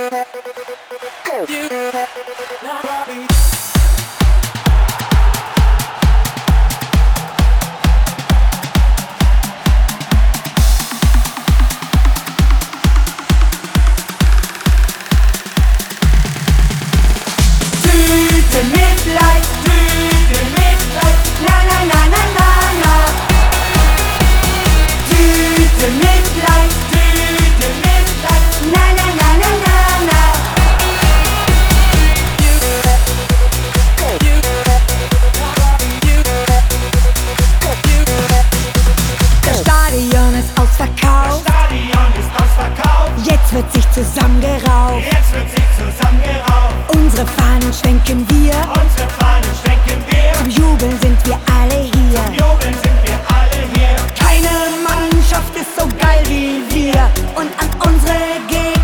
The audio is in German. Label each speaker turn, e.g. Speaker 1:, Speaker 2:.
Speaker 1: Jetzt wird sich zusammengerauft. Unsere Fahnen schwenken wir. Zum Jubeln sind wir alle hier. Keine Mannschaft ist so geil wie wir. Und an unsere